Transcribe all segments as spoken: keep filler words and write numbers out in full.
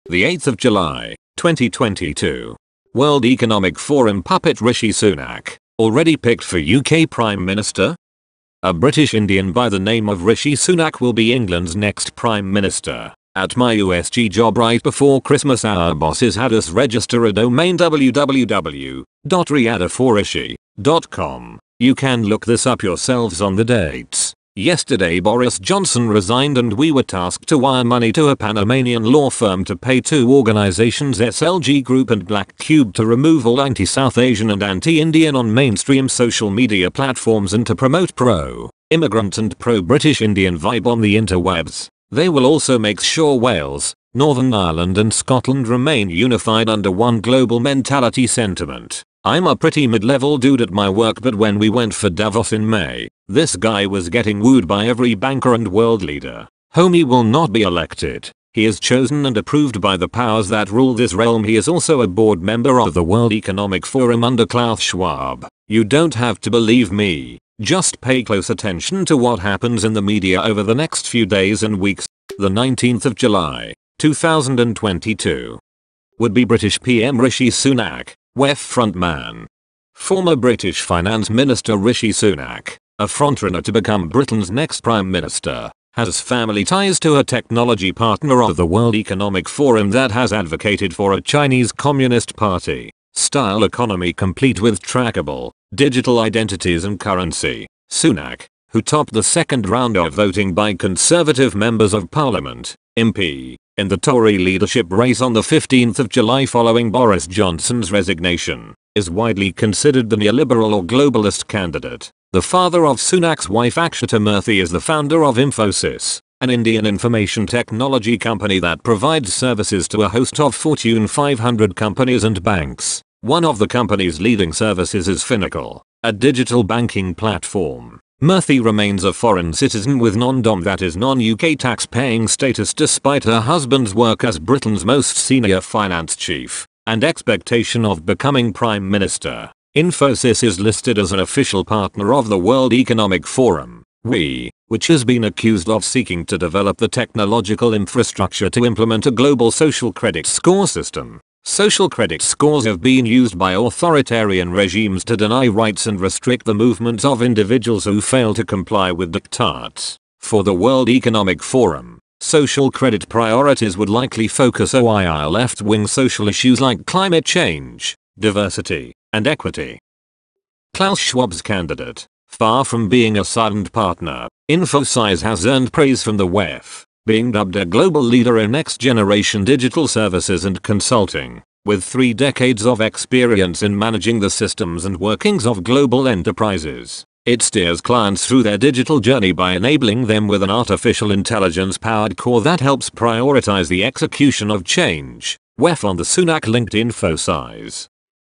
the eighth of July, twenty twenty-two. World Economic Forum puppet Rishi Sunak, already picked for U K Prime Minister? A British Indian by the name of Rishi Sunak will be England's next Prime Minister. At my U S G job right before Christmas, our bosses had us register a domain w w w dot riada for rishi dot com. You can look this up yourselves on the dates. Yesterday Boris Johnson resigned and we were tasked to wire money to a Panamanian law firm to pay two organizations, S L G Group and Black Cube, to remove all anti-South Asian and anti-Indian on mainstream social media platforms and to promote pro-immigrant and pro-British Indian vibe on the interwebs. They will also make sure Wales, Northern Ireland and Scotland remain unified under one global mentality sentiment. I'm a pretty mid-level dude at my work, but when we went for Davos in May, this guy was getting wooed by every banker and world leader. Homie will not be elected. He is chosen and approved by the powers that rule this realm. He is also a board member of the World Economic Forum under Klaus Schwab. You don't have to believe me. Just pay close attention to what happens in the media over the next few days and weeks. The nineteenth of July, two thousand twenty-two. Would-be British P M Rishi Sunak, W E F frontman. Former British Finance Minister Rishi Sunak, a frontrunner to become Britain's next Prime Minister, has family ties to a technology partner of the World Economic Forum that has advocated for a Chinese Communist Party style economy complete with trackable, digital identities and currency. Sunak, who topped the second round of voting by Conservative members of Parliament, M P, in the Tory leadership race on the fifteenth of July following Boris Johnson's resignation, is widely considered the neoliberal or globalist candidate. The father of Sunak's wife Akshata Murthy is the founder of Infosys, an Indian information technology company that provides services to a host of Fortune five hundred companies and banks. One of the company's leading services is Finacle, a digital banking platform. Murthy remains a foreign citizen with non-dom, that is non-U K tax-paying status, despite her husband's work as Britain's most senior finance chief and expectation of becoming Prime Minister. Infosys is listed as an official partner of the World Economic Forum, W E F, which has been accused of seeking to develop the technological infrastructure to implement a global social credit score system. Social credit scores have been used by authoritarian regimes to deny rights and restrict the movement of individuals who fail to comply with diktats. For the World Economic Forum, social credit priorities would likely focus on left-wing social issues like climate change, diversity, and equity. Klaus Schwab's candidate, far from being a silent partner, Infosys has earned praise from the W E F, being dubbed a global leader in next-generation digital services and consulting, with three decades of experience in managing the systems and workings of global enterprises. It steers clients through their digital journey by enabling them with an artificial intelligence-powered core that helps prioritize the execution of change. W E F on the Sunak-linked Infosys.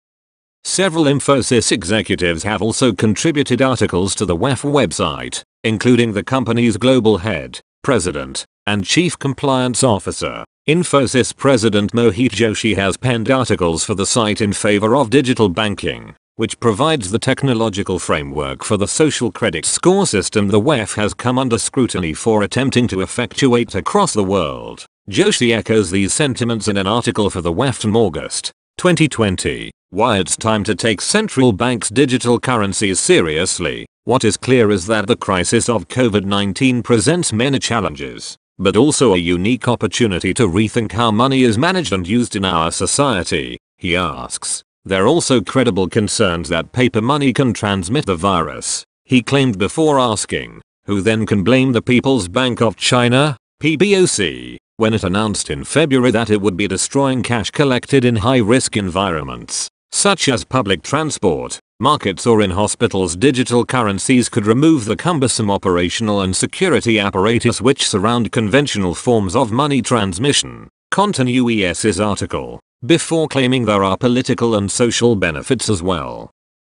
Several Infosys executives have also contributed articles to the W E F website, including the company's global head, president, and chief compliance officer. Infosys President Mohit Joshi has penned articles for the site in favor of digital banking, which provides the technological framework for the social credit score system the W E F has come under scrutiny for attempting to effectuate across the world. Joshi echoes these sentiments in an article for the W E F in August twenty twenty. Why it's time to take central banks' digital currencies seriously. What is clear is that the crisis of COVID nineteen presents many challenges, but also a unique opportunity to rethink how money is managed and used in our society, he asks. There are also credible concerns that paper money can transmit the virus, he claimed before asking, who then can blame the People's Bank of China, P B O C, when it announced in February that it would be destroying cash collected in high-risk environments, such as public transport, markets or in hospitals. Digital currencies could remove the cumbersome operational and security apparatus which surround conventional forms of money transmission, continues his article, before claiming there are political and social benefits as well.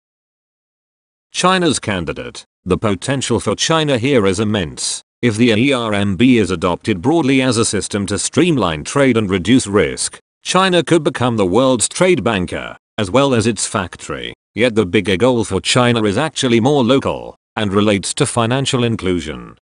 China's candidate. The potential for China here is immense. If the E R M B is adopted broadly as a system to streamline trade and reduce risk, China could become the world's trade banker, as well as its factory. Yet the bigger goal for China is actually more local, and relates to financial inclusion.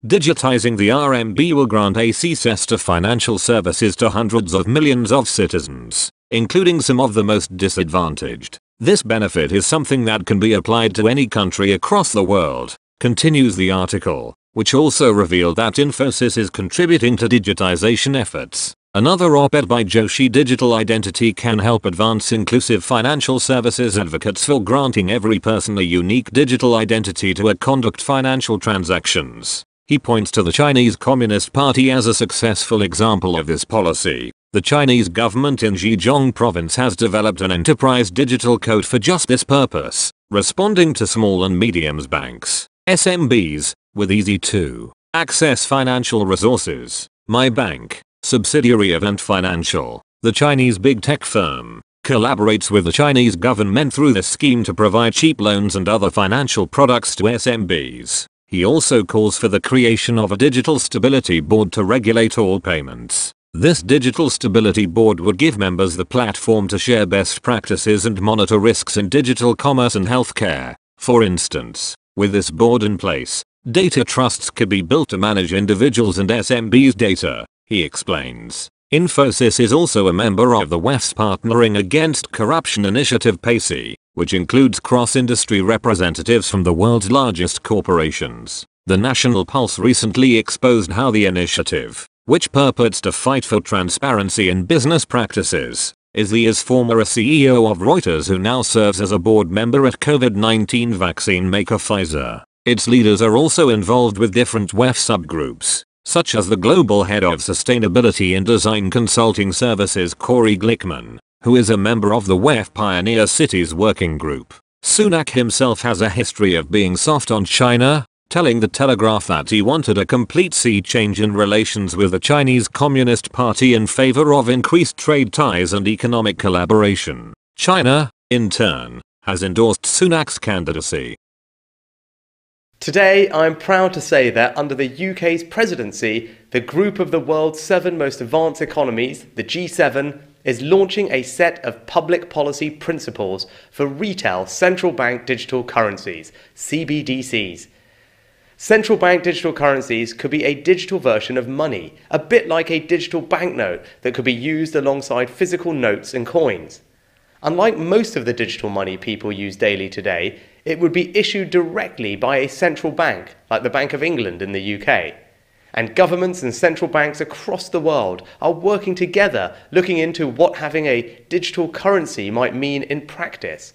Digitizing the R M B will grant access to financial services to hundreds of millions of citizens, including some of the most disadvantaged. This benefit is something that can be applied to any country across the world, continues the article, which also revealed that Infosys is contributing to digitization efforts. Another op-ed by Joshi: Digital identity can help advance inclusive financial services advocates for granting every person a unique digital identity to conduct financial transactions. He points to the Chinese Communist Party as a successful example of this policy. The Chinese government in Zhejiang province has developed an enterprise digital code for just this purpose, responding to small and medium banks, S M Bs, with easy to access financial resources. My Bank, subsidiary of Ant Financial, the Chinese big tech firm, collaborates with the Chinese government through this scheme to provide cheap loans and other financial products to S M Bs. He also calls for the creation of a digital stability board to regulate all payments. This digital stability board would give members the platform to share best practices and monitor risks in digital commerce and healthcare. For instance, with this board in place, data trusts could be built to manage individuals and S M Bs' data, he explains. Infosys is also a member of the W E F's Partnering Against Corruption Initiative PACI, which includes cross-industry representatives from the world's largest corporations. The National Pulse recently exposed how the initiative, which purports to fight for transparency in business practices, is the as former C E O of Reuters who now serves as a board member at COVID nineteen vaccine maker Pfizer. Its leaders are also involved with different W E F subgroups, such as the global head of sustainability and design consulting services Corey Glickman, who is a member of the W E F Pioneer Cities Working Group. Sunak himself has a history of being soft on China, telling the Telegraph that he wanted a complete sea change in relations with the Chinese Communist Party in favor of increased trade ties and economic collaboration. China, in turn, has endorsed Sunak's candidacy. Today, I'm proud to say that under the U K's presidency, the group of the world's seven most advanced economies, the G seven, is launching a set of public policy principles for retail central bank digital currencies, C B D Cs. Central bank digital currencies could be a digital version of money, a bit like a digital banknote that could be used alongside physical notes and coins. Unlike most of the digital money people use daily today, it would be issued directly by a central bank, like the Bank of England in the U K. And governments and central banks across the world are working together looking into what having a digital currency might mean in practice.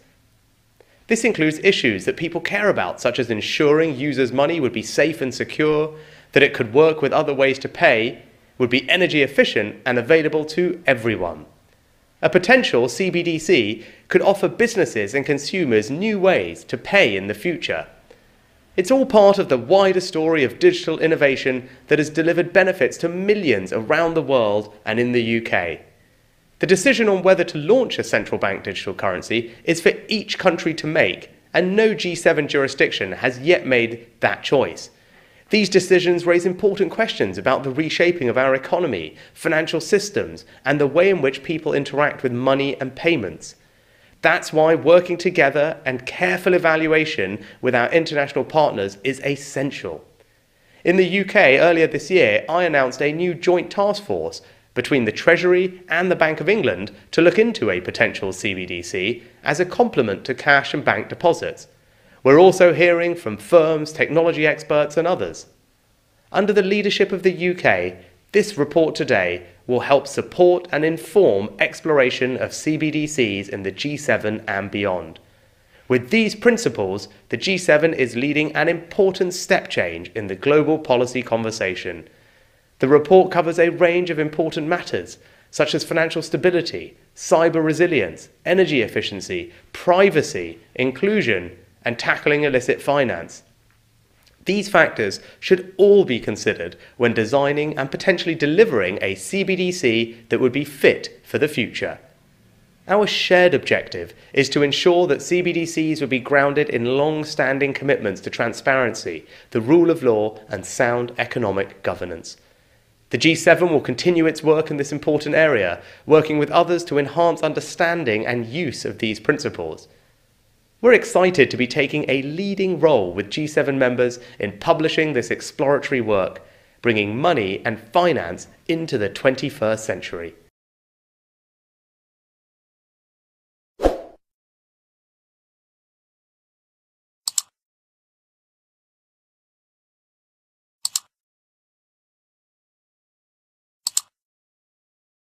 This includes issues that people care about, such as ensuring users' money would be safe and secure, that it could work with other ways to pay, would be energy efficient and available to everyone. A potential C B D C could offer businesses and consumers new ways to pay in the future. It's all part of the wider story of digital innovation that has delivered benefits to millions around the world and in the U K. The decision on whether to launch a central bank digital currency is for each country to make, and no G seven jurisdiction has yet made that choice. These decisions raise important questions about the reshaping of our economy, financial systems, and the way in which people interact with money and payments. That's why working together and careful evaluation with our international partners is essential. In the U K earlier this year, I announced a new joint task force between the Treasury and the Bank of England to look into a potential C B D C as a complement to cash and bank deposits. We're also hearing from firms, technology experts and others. Under the leadership of the U K, this report today will help support and inform exploration of C B D Cs in the G seven and beyond. With these principles, the G seven is leading an important step change in the global policy conversation. The report covers a range of important matters, such as financial stability, cyber resilience, energy efficiency, privacy, inclusion, and tackling illicit finance. These factors should all be considered when designing and potentially delivering a C B D C that would be fit for the future. Our shared objective is to ensure that C B D Cs would be grounded in long-standing commitments to transparency, the rule of law, and sound economic governance. The G seven will continue its work in this important area, working with others to enhance understanding and use of these principles. We're excited to be taking a leading role with G seven members in publishing this exploratory work, bringing money and finance into the twenty-first century.